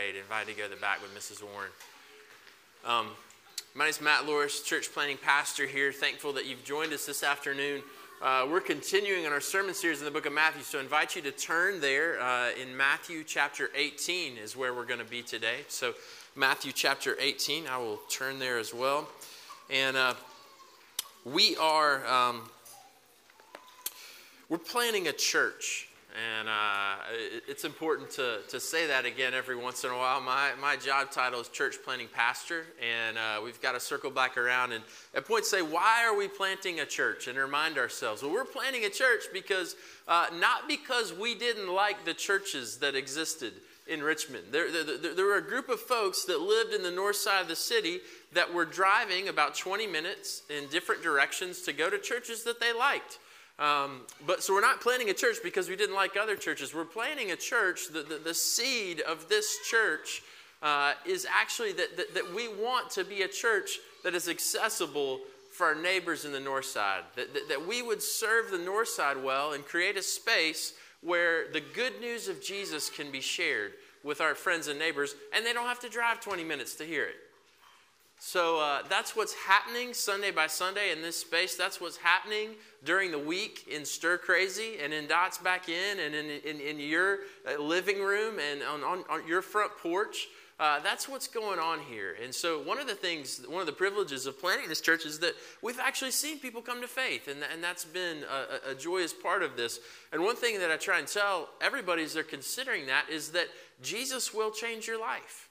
great. Invited to go to the back with Mrs. Warren. My name is Matt Loris, church planning pastor here. Thankful that you've joined us this afternoon. We're continuing on our sermon series in the book of Matthew, so I invite you to turn there in Matthew chapter 18 is where we're going to be today. So Matthew chapter 18, I will turn there as well. And we're planning a church. And it's important to say that again every once in a while. My job title is church planting pastor, and we've got to circle back around and at points say, why are we planting a church? And remind ourselves, well, we're planting a church because, not because we didn't like the churches that existed in Richmond. There were a group of folks that lived in the north side of the city that were driving about 20 minutes in different directions to go to churches that they liked. So we're not planting a church because we didn't like other churches. We're planting a church. The seed of this church is actually that we want to be a church that is accessible for our neighbors in the north side. That we would serve the north side well and create a space where the good news of Jesus can be shared with our friends and neighbors, and they don't have to drive 20 minutes to hear it. So that's what's happening Sunday by Sunday in this space. That's what's happening during the week in Stir Crazy and in Dots Back In and in your living room and on your front porch. That's what's going on here. And so one of the privileges of planting this church is that we've actually seen people come to faith. And that's been a joyous part of this. And one thing that I try and tell everybody as they're considering that is that Jesus will change your life.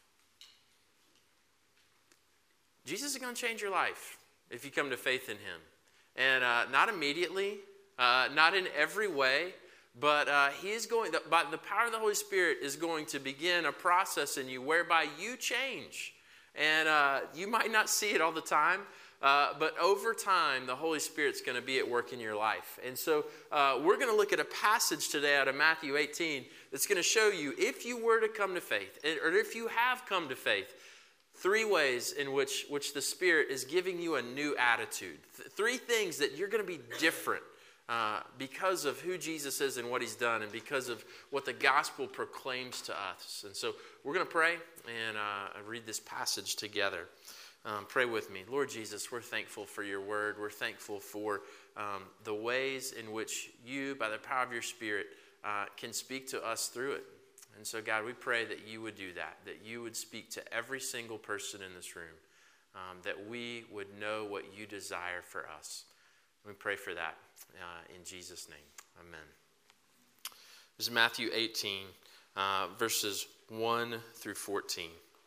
Jesus is going to change your life if you come to faith in him. And not immediately, not in every way, but he is going, by the power of the Holy Spirit is going to begin a process in you whereby you change. And you might not see it all the time, but over time, the Holy Spirit's going to be at work in your life. And so we're going to look at a passage today out of Matthew 18 that's going to show you if you were to come to faith, or if you have come to faith, three ways in which the Spirit is giving you a new attitude. Three things that you're going to be different because of who Jesus is and what he's done and because of what the gospel proclaims to us. And so we're going to pray and read this passage together. Pray with me. Lord Jesus, we're thankful for your word. We're thankful for the ways in which you, by the power of your Spirit, can speak to us through it. And so, God, we pray that you would do that you would speak to every single person in this room, that we would know what you desire for us. We pray for that in Jesus' name. Amen. This is Matthew 18, verses 1 through 14.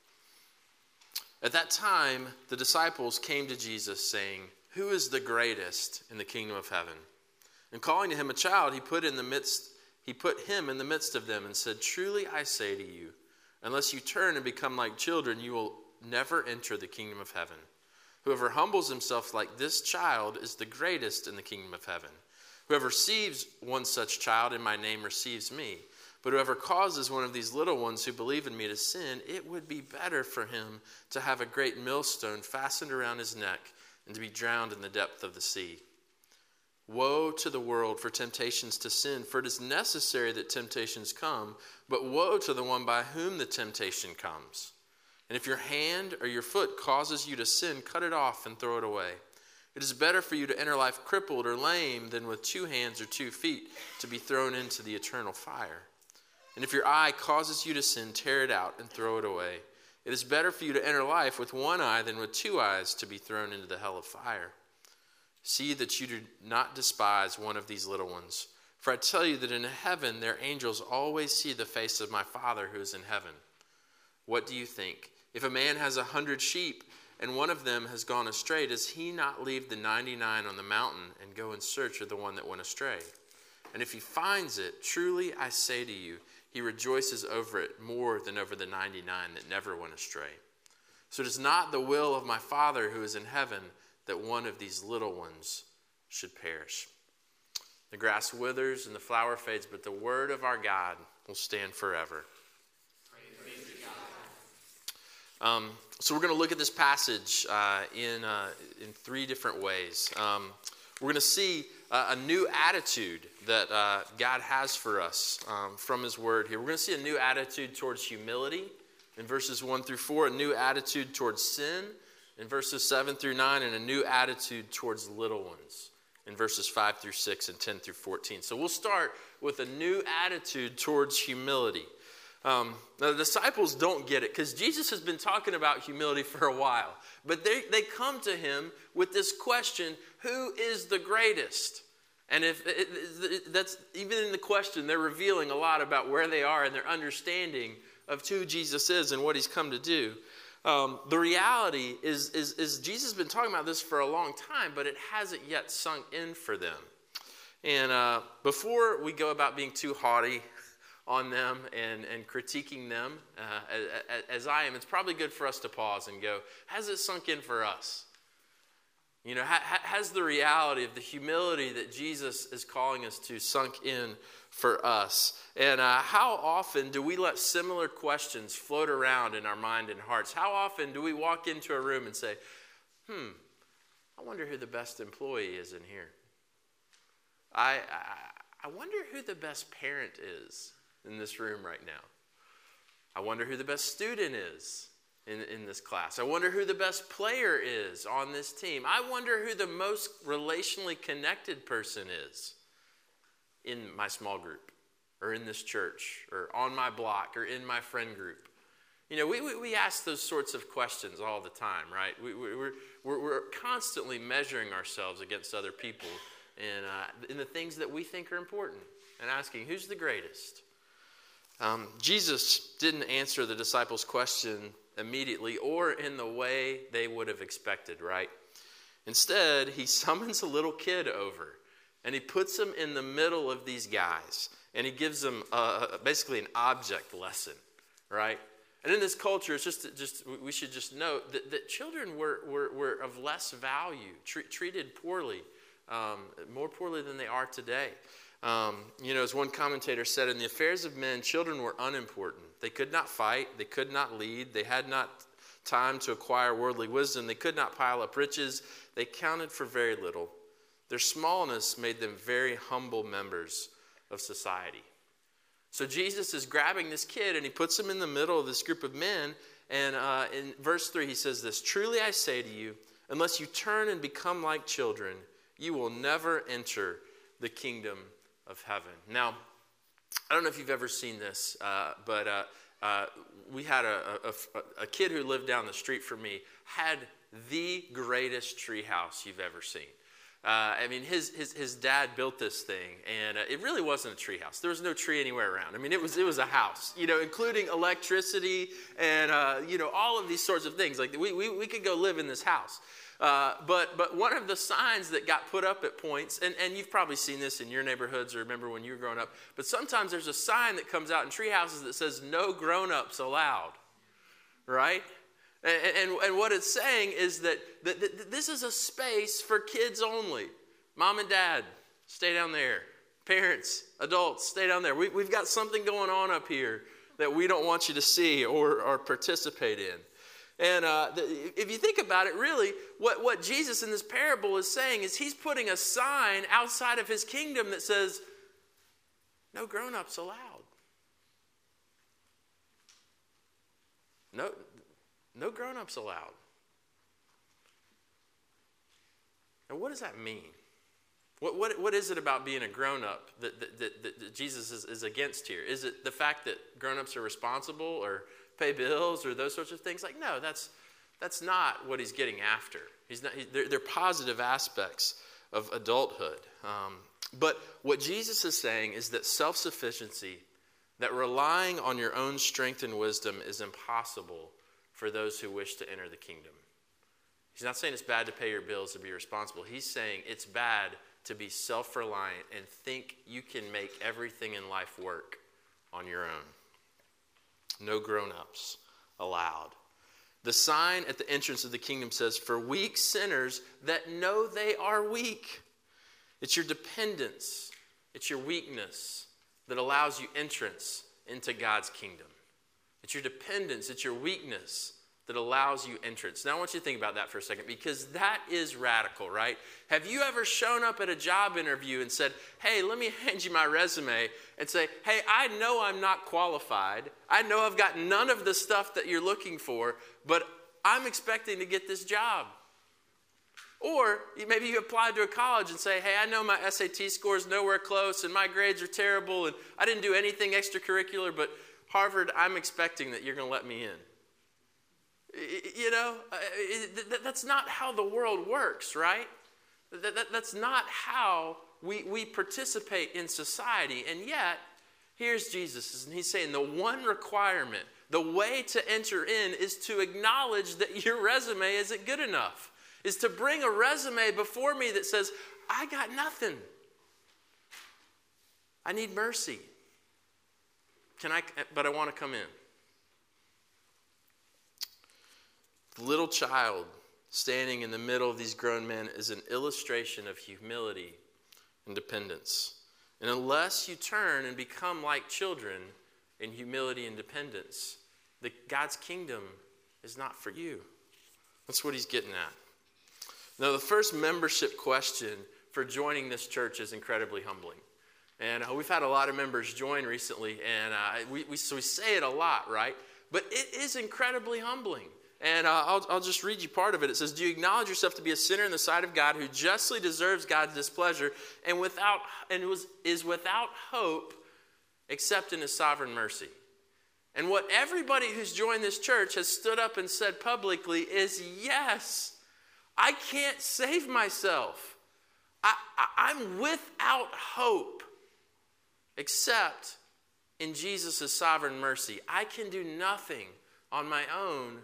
At that time, the disciples came to Jesus, saying, "Who is the greatest in the kingdom of heaven?" And calling to him a child, he put him in the midst of them and said, "Truly I say to you, unless you turn and become like children, you will never enter the kingdom of heaven. Whoever humbles himself like this child is the greatest in the kingdom of heaven. Whoever receives one such child in my name receives me. But whoever causes one of these little ones who believe in me to sin, it would be better for him to have a great millstone fastened around his neck and to be drowned in the depth of the sea. Woe to the world for temptations to sin, for it is necessary that temptations come, but woe to the one by whom the temptation comes. And if your hand or your foot causes you to sin, cut it off and throw it away. It is better for you to enter life crippled or lame than with 2 hands or 2 feet to be thrown into the eternal fire. And if your eye causes you to sin, tear it out and throw it away. It is better for you to enter life with 1 eye than with 2 eyes to be thrown into the hell of fire. See that you do not despise one of these little ones. For I tell you that in heaven their angels always see the face of my Father who is in heaven. What do you think? If a man has 100 sheep and one of them has gone astray, does he not leave the 99 on the mountain and go in search of the one that went astray? And if he finds it, truly I say to you, he rejoices over it more than over the 99 that never went astray. So it is not the will of my Father who is in heaven that one of these little ones should perish. The grass withers and the flower fades, but the word of our God will stand forever. Praise be God. So we're going to look at this passage in 3 different ways. We're going to see a new attitude that God has for us from his word here. We're going to see a new attitude towards humility. in verses 1 through 4, a new attitude towards sin in verses 7 through 9, and a new attitude towards little ones in verses 5 through 6 and 10 through 14. So we'll start with a new attitude towards humility. Now the disciples don't get it because Jesus has been talking about humility for a while. But they come to him with this question, who is the greatest? And that's even in the question, they're revealing a lot about where they are and their understanding of who Jesus is and what he's come to do. The reality is Jesus has been talking about this for a long time, but it hasn't yet sunk in for them. And before we go about being too haughty on them and critiquing them, as I am, it's probably good for us to pause and go, has it sunk in for us? You know, has the reality of the humility that Jesus is calling us to sunk in for us? And how often do we let similar questions float around in our mind and hearts? How often do we walk into a room and say, I wonder who the best employee is in here? I wonder who the best parent is in this room right now. I wonder who the best student is in this class. I wonder who the best player is on this team. I wonder who the most relationally connected person is in my small group or in this church or on my block or in my friend group. You know, we ask those sorts of questions all the time, right? We're constantly measuring ourselves against other people and in the things that we think are important and asking, who's the greatest? Jesus didn't answer the disciples' question immediately or in the way they would have expected, right? Instead, he summons a little kid over and he puts him in the middle of these guys and he gives them basically an object lesson, right? And in this culture, it's just we should just note that children were of less value, treated poorly, more poorly than they are today. You know, as one commentator said, in the affairs of men, children were unimportant. They could not fight. They could not lead. They had not time to acquire worldly wisdom. They could not pile up riches. They counted for very little. Their smallness made them very humble members of society. So Jesus is grabbing this kid and he puts him in the middle of this group of men. And in verse 3, he says this, "Truly I say to you, unless you turn and become like children, you will never enter the kingdom of heaven." Now, I don't know if you've ever seen this, but we had a kid who lived down the street from me, had the greatest tree house you've ever seen. I mean, his dad built this thing, and it really wasn't a tree house. There was no tree anywhere around. I mean, it was a house, you know, including electricity and, you know, all of these sorts of things. Like, we could go live in this house. But one of the signs that got put up at points, and you've probably seen this in your neighborhoods or remember when you were growing up, but sometimes there's a sign that comes out in tree houses that says, "No grown-ups allowed," right? And what it's saying is that this is a space for kids only. Mom and dad, stay down there. Parents, adults, stay down there. We've got something going on up here that we don't want you to see or participate in. And if you think about it, really, what Jesus in this parable is saying is he's putting a sign outside of his kingdom that says, "No grown-ups allowed." No grown-ups allowed. Now, what does that mean? What is it about being a grown-up that Jesus is against here? Is it the fact that grown-ups are responsible or pay bills or those sorts of things? Like, no, that's not what he's getting after. They're positive aspects of adulthood. But what Jesus is saying is that self-sufficiency, that relying on your own strength and wisdom is impossible for those who wish to enter the kingdom. He's not saying it's bad to pay your bills, to be responsible. He's saying it's bad to be self-reliant and think you can make everything in life work on your own. No grown-ups allowed. The sign at the entrance of the kingdom says, "For weak sinners that know they are weak." It's your dependence, it's your weakness that allows you entrance into God's kingdom. It's your dependence, it's your weakness that allows you entrance. Now I want you to think about that for a second, because that is radical, right? Have you ever shown up at a job interview and said, hey, let me hand you my resume, and say, hey, I know I'm not qualified. I know I've got none of the stuff that you're looking for, but I'm expecting to get this job. Or maybe you applied to a college and say, hey, I know my SAT score is nowhere close and my grades are terrible and I didn't do anything extracurricular, but Harvard, I'm expecting that you're going to let me in. You know, that's not how the world works, right? That's not how we participate in society. And yet, here's Jesus, and he's saying the one requirement, the way to enter in is to acknowledge that your resume isn't good enough, is to bring a resume before me that says, I got nothing. I need mercy. But I want to come in. The little child standing in the middle of these grown men is an illustration of humility and dependence. And unless you turn and become like children in humility and dependence, God's kingdom is not for you. That's what he's getting at. Now, the first membership question for joining this church is incredibly humbling. And we've had a lot of members join recently, and we say it a lot, right? But it is incredibly humbling. And I'll just read you part of it. It says, do you acknowledge yourself to be a sinner in the sight of God who justly deserves God's displeasure and is without hope except in his sovereign mercy? And what everybody who's joined this church has stood up and said publicly is, yes, I can't save myself. I'm without hope except in Jesus' sovereign mercy. I can do nothing on my own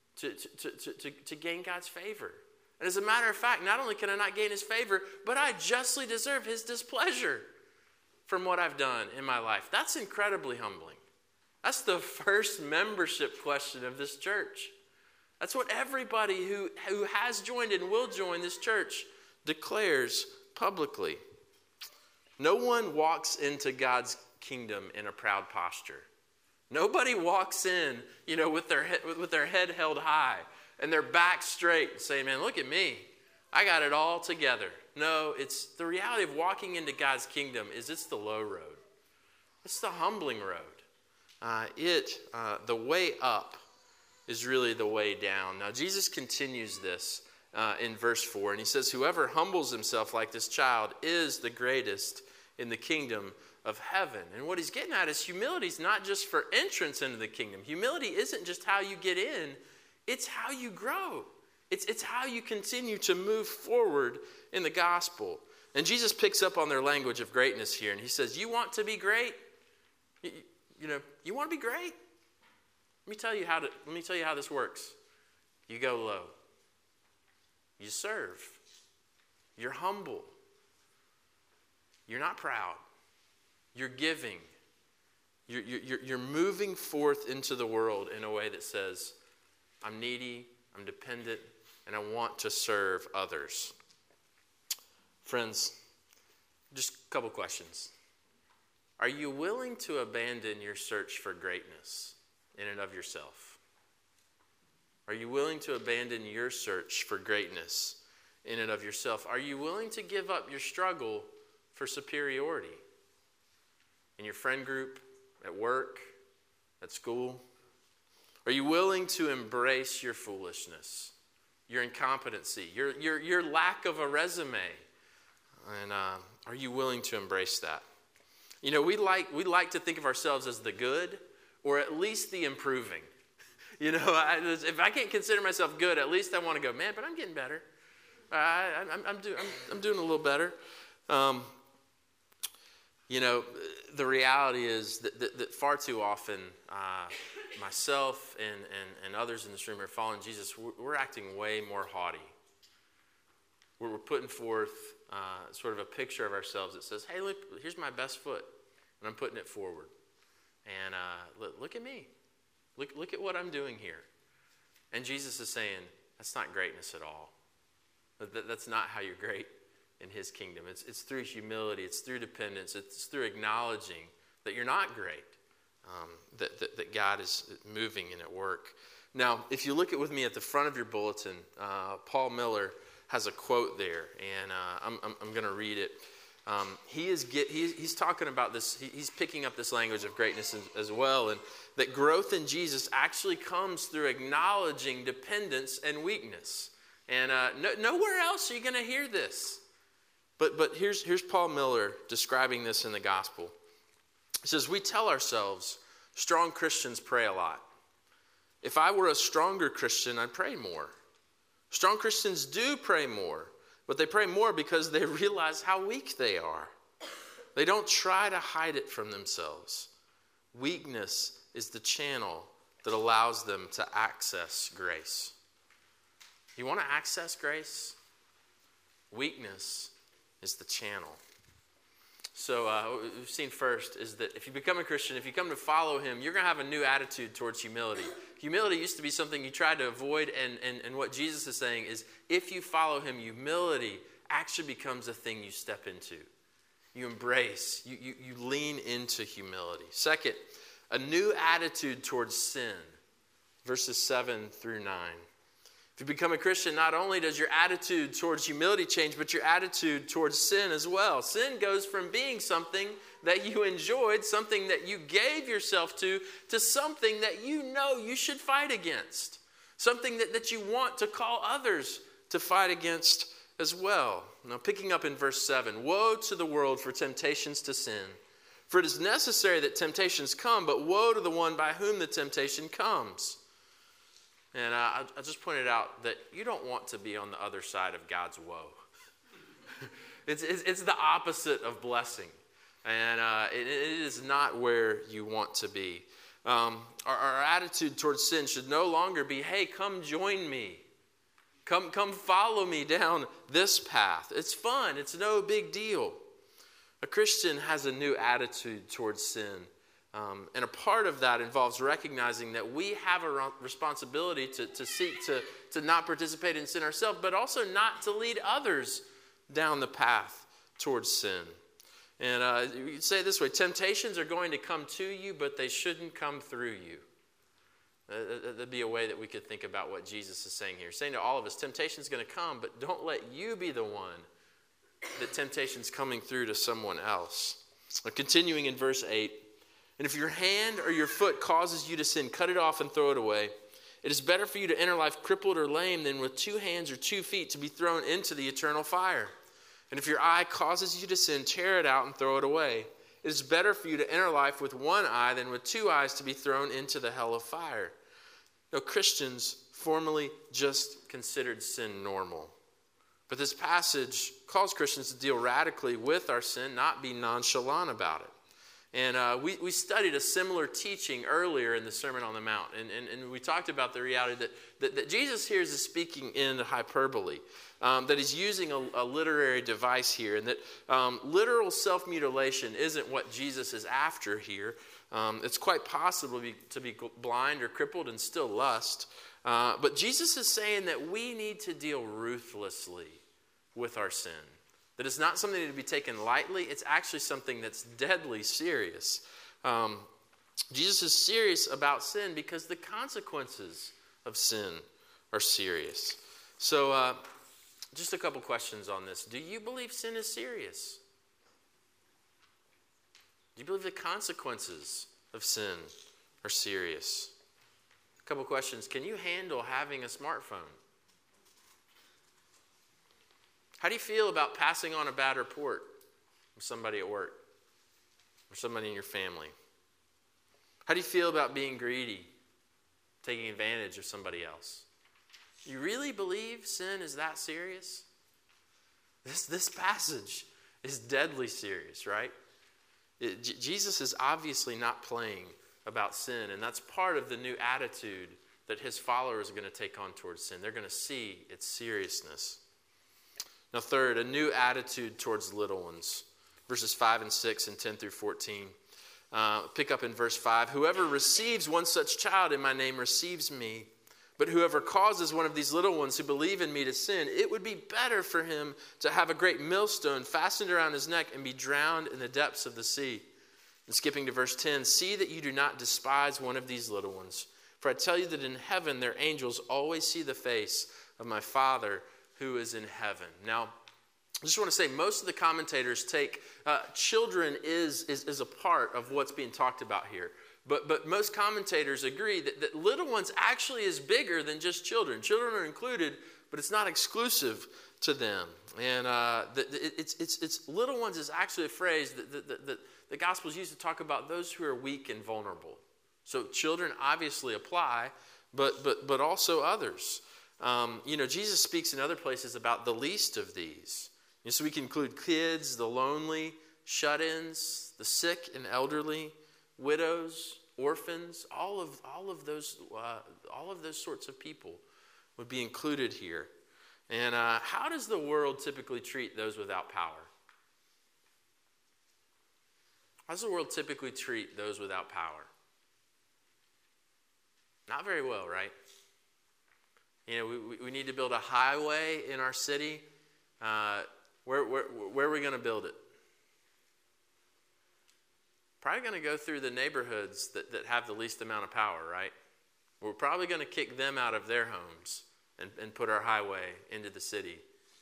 to gain God's favor. And as a matter of fact, not only can I not gain his favor, but I justly deserve his displeasure from what I've done in my life. That's incredibly humbling. That's the first membership question of this church. That's what everybody who has joined and will join this church declares publicly. No one walks into God's kingdom in a proud posture. Nobody walks in, with their head held high and their back straight, saying, man, look at me. I got it all together. No, it's the reality of walking into God's kingdom is it's the low road. It's the humbling road. The way up is really the way down. Now, Jesus continues this in verse 4, and he says, whoever humbles himself like this child is the greatest in the kingdom of heaven. And what he's getting at is humility is not just for entrance into the kingdom. Humility isn't just how you get in, it's how you grow. It's how you continue to move forward in the gospel. And Jesus picks up on their language of greatness here, and he says, you want to be great? You want to be great? Let me tell you how this works. You go low. You serve. You're humble. You're not proud. You're giving. You're moving forth into the world in a way that says, I'm needy, I'm dependent, and I want to serve others. Friends, just a couple questions. Are you willing to abandon your search for greatness in and of yourself? Are you willing to abandon your search for greatness in and of yourself? Are you willing to give up your struggle for superiority in your friend group, at work, at school? Are you willing to embrace your foolishness, your incompetency, your lack of a resume? And are you willing to embrace that? We like to think of ourselves as the good, or at least the improving. If I can't consider myself good, at least I want to go, man, but I'm getting better. I'm doing a little better. The reality is that far too often, myself and others in this room are following Jesus. We're acting way more haughty. We're putting forth sort of a picture of ourselves that says, hey, look, here's my best foot, and I'm putting it forward. And look at me. Look at what I'm doing here. And Jesus is saying, that's not greatness at all. That's not how you're great in his kingdom. It's through humility. It's through dependence. It's through acknowledging that you're not great. that God is moving and at work. Now, if you look with me at the front of your bulletin, Paul Miller has a quote there, and I'm going to read it. He's talking about this. He's picking up this language of greatness as well, and that growth in Jesus actually comes through acknowledging dependence and weakness. And nowhere else are you going to hear this. But here's Paul Miller describing this in the gospel. He says, we tell ourselves strong Christians pray a lot. If I were a stronger Christian, I'd pray more. Strong Christians do pray more, but they pray more because they realize how weak they are. They don't try to hide it from themselves. Weakness is the channel that allows them to access grace. You want to access grace? Weakness is the channel. So what we've seen first is that if you become a Christian, if you come to follow him, you're going to have a new attitude towards humility. Humility used to be something you tried to avoid, and what Jesus is saying is if you follow him, humility actually becomes a thing you step into. You embrace, you lean into humility. Second, a new attitude towards sin, verses 7 through 9. If you become a Christian, not only does your attitude towards humility change, but your attitude towards sin as well. Sin goes from being something that you enjoyed, something that you gave yourself to something that you know you should fight against. Something that you want to call others to fight against as well. Now, picking up in verse 7, woe to the world for temptations to sin. For it is necessary that temptations come, but woe to the one by whom the temptation comes. And I just pointed out that you don't want to be on the other side of God's woe. It's the opposite of blessing. And it is not where you want to be. Our attitude towards sin should no longer be, hey, come join me. Come follow me down this path. It's fun. It's no big deal. A Christian has a new attitude towards sin. And a part of that involves recognizing that we have a responsibility to seek to not participate in sin ourselves, but also not to lead others down the path towards sin. And you could say it this way, temptations are going to come to you, but they shouldn't come through you. That'd be a way that we could think about what Jesus is saying here. He's saying to all of us, temptation is going to come, but don't let you be the one that temptation's coming through to someone else. Continuing in verse 8, and if your hand or your foot causes you to sin, cut it off and throw it away. It is better for you to enter life crippled or lame than with 2 hands or 2 feet to be thrown into the eternal fire. And if your eye causes you to sin, tear it out and throw it away. It is better for you to enter life with 1 eye than with 2 eyes to be thrown into the hell of fire. Now, Christians formerly just considered sin normal. But this passage calls Christians to deal radically with our sin, not be nonchalant about it. And we studied a similar teaching earlier in the Sermon on the Mount. And we talked about the reality that Jesus here is speaking in hyperbole. That he's using a literary device here. And that literal self-mutilation isn't what Jesus is after here. It's quite possible to be blind or crippled and still lust. But Jesus is saying that we need to deal ruthlessly with our sin. That it's not something to be taken lightly. It's actually something that's deadly serious. Jesus is serious about sin because the consequences of sin are serious. So just a couple questions on this. Do you believe sin is serious? Do you believe the consequences of sin are serious? A couple questions. Can you handle having a smartphone? How do you feel about passing on a bad report with somebody at work or somebody in your family? How do you feel about being greedy, taking advantage of somebody else? You really believe sin is that serious? This passage is deadly serious, right? Jesus is obviously not playing about sin, and that's part of the new attitude that his followers are going to take on towards sin. They're going to see its seriousness. Now, third, a new attitude towards little ones. Verses 5 and 6 and 10 through 14. Pick up in verse 5. Whoever receives one such child in my name receives me. But whoever causes one of these little ones who believe in me to sin, it would be better for him to have a great millstone fastened around his neck and be drowned in the depths of the sea. And skipping to verse 10, see that you do not despise one of these little ones. For I tell you that in heaven their angels always see the face of my Father who is in heaven. Now, I just want to say most of the commentators take children is a part of what's being talked about here. But most commentators agree that little ones actually is bigger than just children. Children are included, but it's not exclusive to them. And it's little ones is actually a phrase that the Gospels use to talk about those who are weak and vulnerable. So children obviously apply, but also others. Jesus speaks in other places about the least of these. So we can include kids, the lonely, shut-ins, the sick and elderly, widows, orphans. All of those sorts of people would be included here. And how does the world typically treat those without power? How does the world typically treat those without power? Not very well, right? We need to build a highway in our city. Where are we going to build it? Probably going to go through the neighborhoods that have the least amount of power, right? We're probably going to kick them out of their homes and put our highway into the city.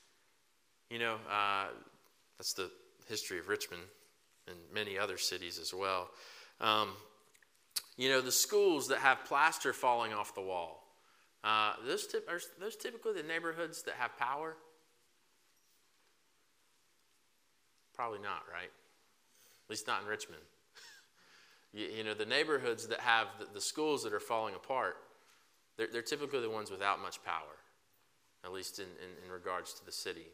That's the history of Richmond and many other cities as well. The schools that have plaster falling off the wall. Are those typically the neighborhoods that have power? Probably not, right? At least not in Richmond. The neighborhoods that have the schools that are falling apart, they're typically the ones without much power, at least in regards to the city.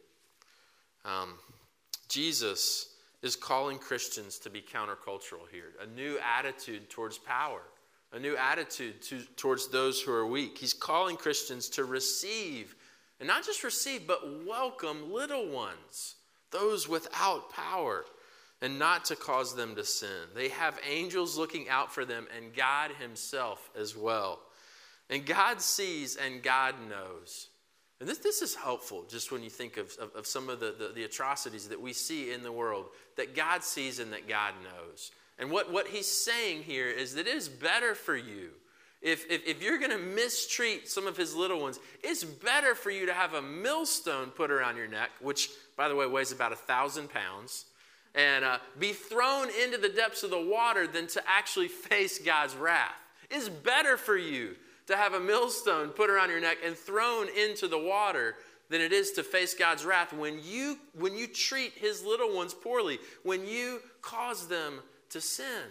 Jesus is calling Christians to be countercultural here, a new attitude towards power, a new attitude towards those who are weak. He's calling Christians to receive, and not just receive, but welcome little ones, those without power, and not to cause them to sin. They have angels looking out for them, and God himself as well. And God sees and God knows. And this is helpful just when you think of some of the atrocities that we see in the world, that God sees and that God knows. And what he's saying here is that it is better for you. If you're going to mistreat some of his little ones, it's better for you to have a millstone put around your neck, which, by the way, weighs about 1,000 pounds, and be thrown into the depths of the water than to actually face God's wrath. It's better for you to have a millstone put around your neck and thrown into the water than it is to face God's wrath when you treat his little ones poorly, when you cause them to sin.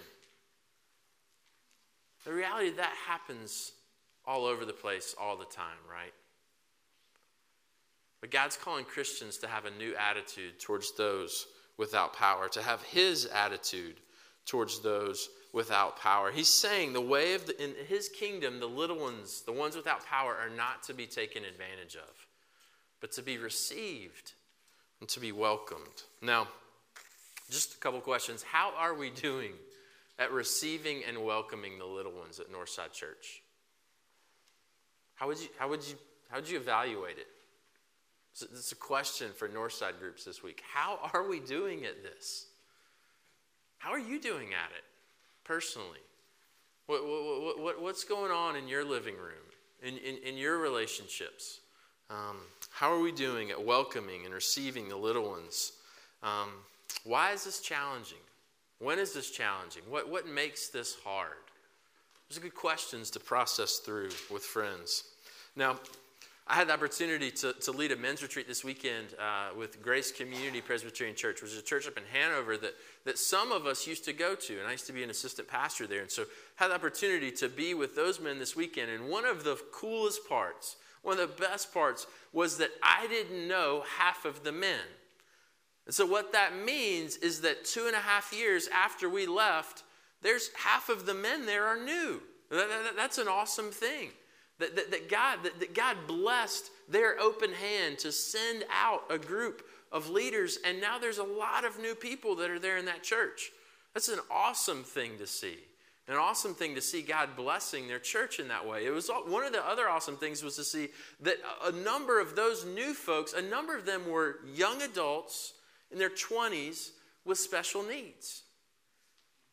The reality that happens all over the place all the time, right? But God's calling Christians to have a new attitude towards those without power, to have his attitude towards those without power. He's saying the way in his kingdom, the little ones, the ones without power, are not to be taken advantage of, but to be received and to be welcomed. Now, just a couple questions. How are we doing at receiving and welcoming the little ones at Northside Church? How would you evaluate it? It's a question for Northside groups this week. How are we doing at this? How are you doing at it personally? What's going on in your living room, in your relationships? How are we doing at welcoming and receiving the little ones? Why is this challenging? When is this challenging? What makes this hard? Those are good questions to process through with friends. Now, I had the opportunity to lead a men's retreat this weekend with Grace Community Presbyterian Church, which is a church up in Hanover that some of us used to go to. And I used to be an assistant pastor there. And so I had the opportunity to be with those men this weekend. And one of the coolest parts, one of the best parts, was that I didn't know half of the men. And so what that means is that 2.5 years after we left, there's half of the men there are new. That's an awesome thing. That God blessed their open hand to send out a group of leaders, and now there's a lot of new people that are there in that church. That's an awesome thing to see. An awesome thing to see God blessing their church in that way. It was one of the other awesome things was to see that a number of those new folks, a number of them were young adults in their 20s with special needs.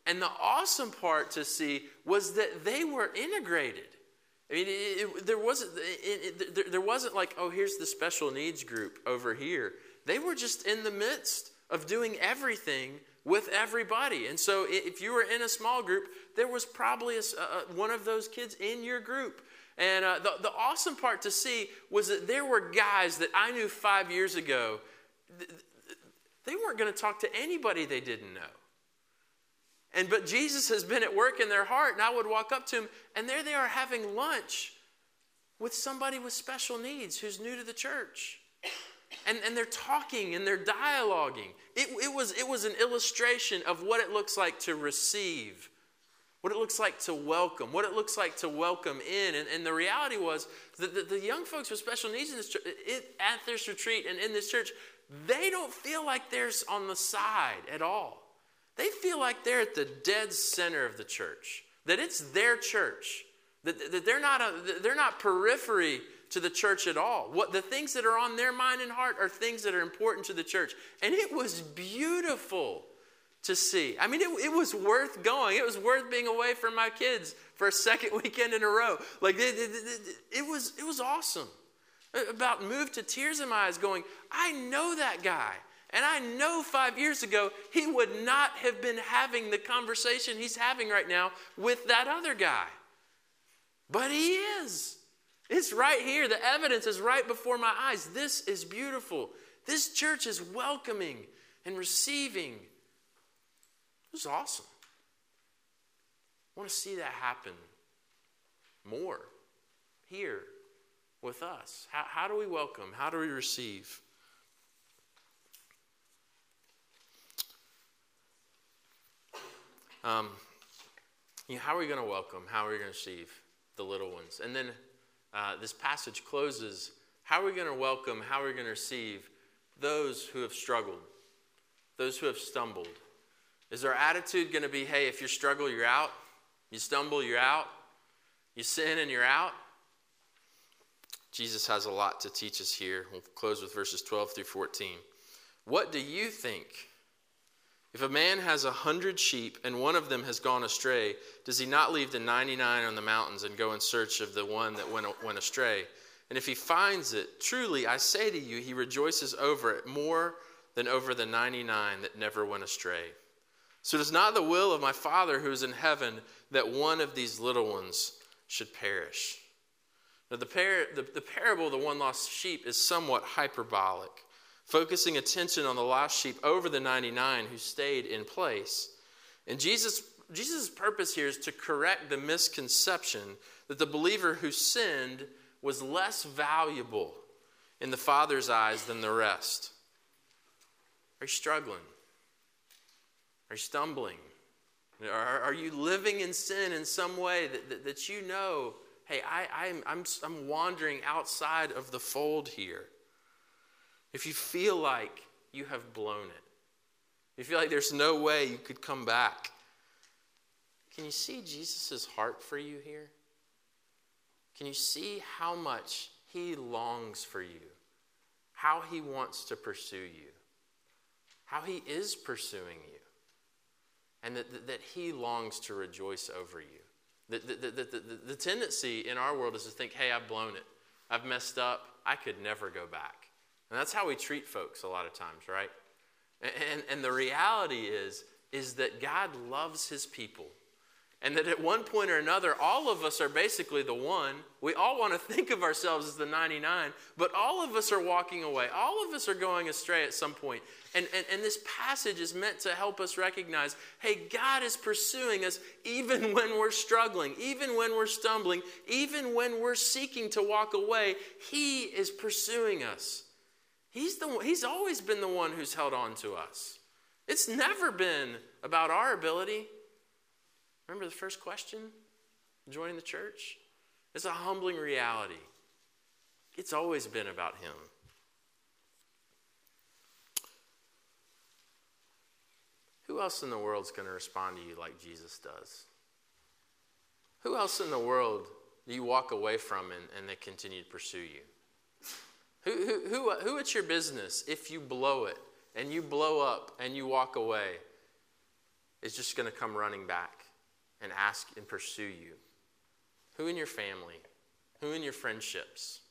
And the awesome part to see was that they were integrated. I mean, there wasn't like, oh, here's the special needs group over here. They were just in the midst of doing everything with everybody. And so if you were in a small group, there was probably one of those kids in your group. And the awesome part to see was that there were guys that I knew 5 years ago, they weren't going to talk to anybody they didn't know. But Jesus has been at work in their heart, and I would walk up to them, and there they are having lunch with somebody with special needs who's new to the church. And they're talking and they're dialoguing. It was an illustration of what it looks like to receive, what it looks like to welcome, what it looks like to welcome in. And the reality was that the young folks with special needs in this church, at this retreat and in this church, they don't feel like they're on the side at all. They feel like they're at the dead center of the church, that it's their church, that they're not periphery to the church at all. What the things that are on their mind and heart are things that are important to the church. And it was beautiful to see. I mean, it was worth going. It was worth being away from my kids for a second weekend in a row. Like it was awesome. About moved to tears in my eyes going, I know that guy. And I know 5 years ago, he would not have been having the conversation he's having right now with that other guy. But he is. It's right here. The evidence is right before my eyes. This is beautiful. This church is welcoming and receiving. It was awesome. I want to see that happen more here with us. How do we welcome? How do we receive? How are we going to welcome? How are we going to receive the little ones? And then this passage closes. How are we going to welcome? How are we going to receive those who have struggled? Those who have stumbled? Is our attitude going to be, hey, if you struggle, you're out? You stumble, you're out? You sin and you're out? Jesus has a lot to teach us here. We'll close with verses 12 through 14. What do you think? If a man has 100 sheep and one of them has gone astray, does he not leave the 99 on the mountains and go in search of the one that went astray? And if he finds it, truly I say to you, he rejoices over it more than over the 99 that never went astray. So it is not the will of my Father who is in heaven that one of these little ones should perish. Now the parable of the one lost sheep is somewhat hyperbolic, focusing attention on the lost sheep over the 99 who stayed in place. And Jesus' purpose here is to correct the misconception that the believer who sinned was less valuable in the Father's eyes than the rest. Are you struggling? Are you stumbling? Are you living in sin in some way that you know, hey, I'm wandering outside of the fold here? If you feel like you have blown it, you feel like there's no way you could come back, can you see Jesus' heart for you here? Can you see how much he longs for you? How he wants to pursue you? How he is pursuing you? And that he longs to rejoice over you. The tendency in our world is to think, hey, I've blown it. I've messed up. I could never go back. And that's how we treat folks a lot of times, right? And the reality is that God loves his people. And that at one point or another, all of us are basically the one. We all want to think of ourselves as the 99, but all of us are walking away. All of us are going astray at some point. And this passage is meant to help us recognize, hey, God is pursuing us even when we're struggling, even when we're stumbling, even when we're seeking to walk away. He is pursuing us. He's always been the one who's held on to us. It's never been about our ability. Remember the first question? Joining the church? It's a humbling reality. It's always been about him. Who else in the world is going to respond to you like Jesus does? Who else in the world do you walk away from and they continue to pursue you? Who at your business, if you blow it and you blow up and you walk away, is just going to come running back and ask and pursue you? Who in your family? Who in your friendships?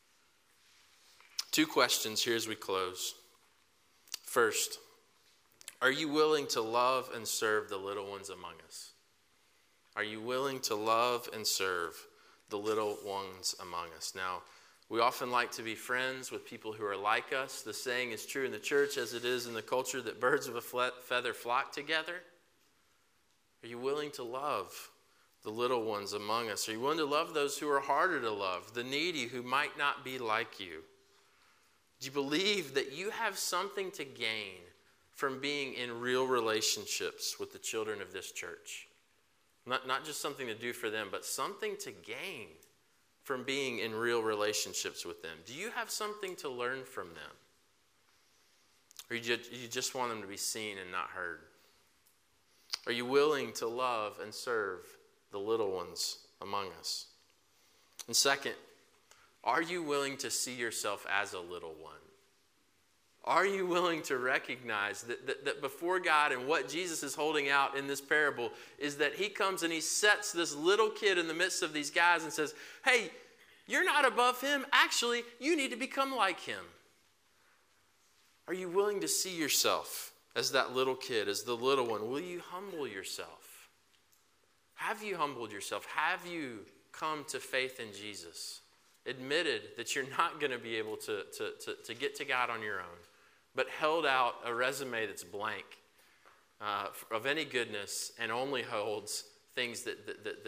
2 questions here as we close. First, are you willing to love and serve the little ones among us? Are you willing to love and serve the little ones among us? Now, we often like to be friends with people who are like us. The saying is true in the church as it is in the culture that birds of a feather flock together. Are you willing to love the little ones among us? Are you willing to love those who are harder to love, the needy who might not be like you? Do you believe that you have something to gain from being in real relationships with the children of this church? Not just something to do for them, but something to gain from being in real relationships with them. Do you have something to learn from them? Or you just want them to be seen and not heard? Are you willing to love and serve the little ones among us? And second, are you willing to see yourself as a little one? Are you willing to recognize that before God, and what Jesus is holding out in this parable is that he comes and he sets this little kid in the midst of these guys and says, hey, you're not above him. Actually, you need to become like him. Are you willing to see yourself as that little kid, as the little one? Will you humble yourself? Have you humbled yourself? Have you come to faith in Jesus? Admitted that you're not going to be able to get to God on your own, but held out a resume that's blank of any goodness and only holds things that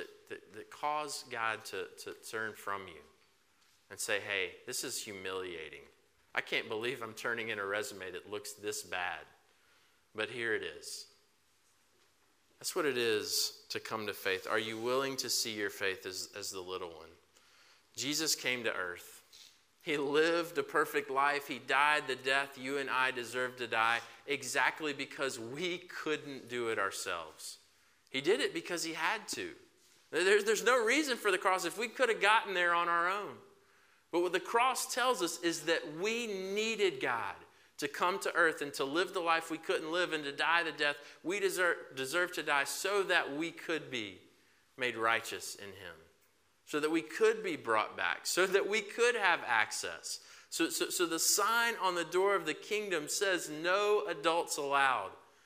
cause God to turn from you and say, hey, this is humiliating. I can't believe I'm turning in a resume that looks this bad, but here it is. That's what it is to come to faith. Are you willing to see your faith as the little one? Jesus came to earth. He lived a perfect life. He died the death you and I deserve to die exactly because we couldn't do it ourselves. He did it because he had to. There's no reason for the cross if we could have gotten there on our own. But what the cross tells us is that we needed God to come to earth and to live the life we couldn't live and to die the death we deserve to die so that we could be made righteous in him. So that we could be brought back, so that we could have access. So the sign on the door of the kingdom says no adults allowed.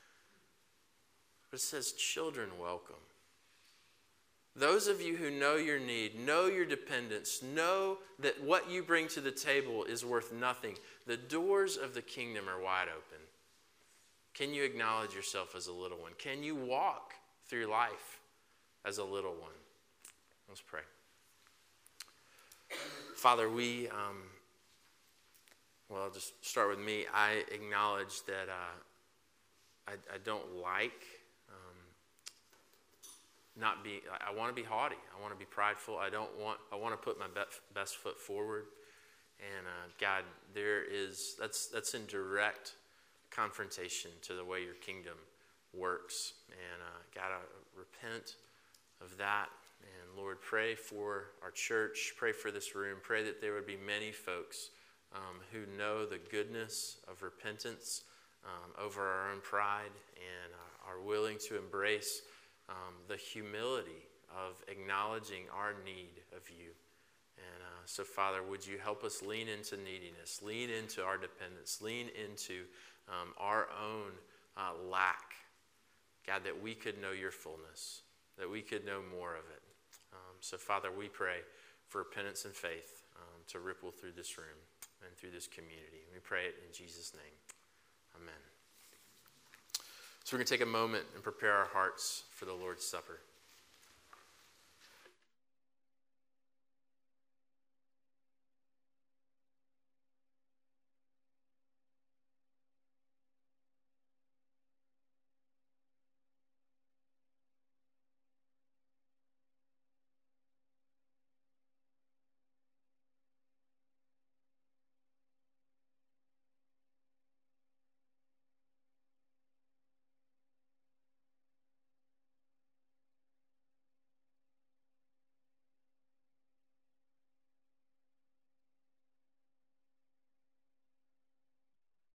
But it says children welcome. Those of you who know your need, know your dependence, know that what you bring to the table is worth nothing. The doors of the kingdom are wide open. Can you acknowledge yourself as a little one? Can you walk through life as a little one? Let's pray. Father, I'll just start with me. I acknowledge that I don't like not being. I want to be haughty. I want to be prideful. I want to put my best foot forward. And God, that's in direct confrontation to the way your kingdom works. And God, I repent of that. And Lord, pray for our church, pray for this room, pray that there would be many folks who know the goodness of repentance over our own pride and are willing to embrace the humility of acknowledging our need of you. And so, Father, would you help us lean into neediness, lean into our dependence, lean into our own lack. God, that we could know your fullness, that we could know more of it. So, Father, we pray for repentance and faith to ripple through this room and through this community. We pray it in Jesus' name. Amen. So we're going to take a moment and prepare our hearts for the Lord's Supper.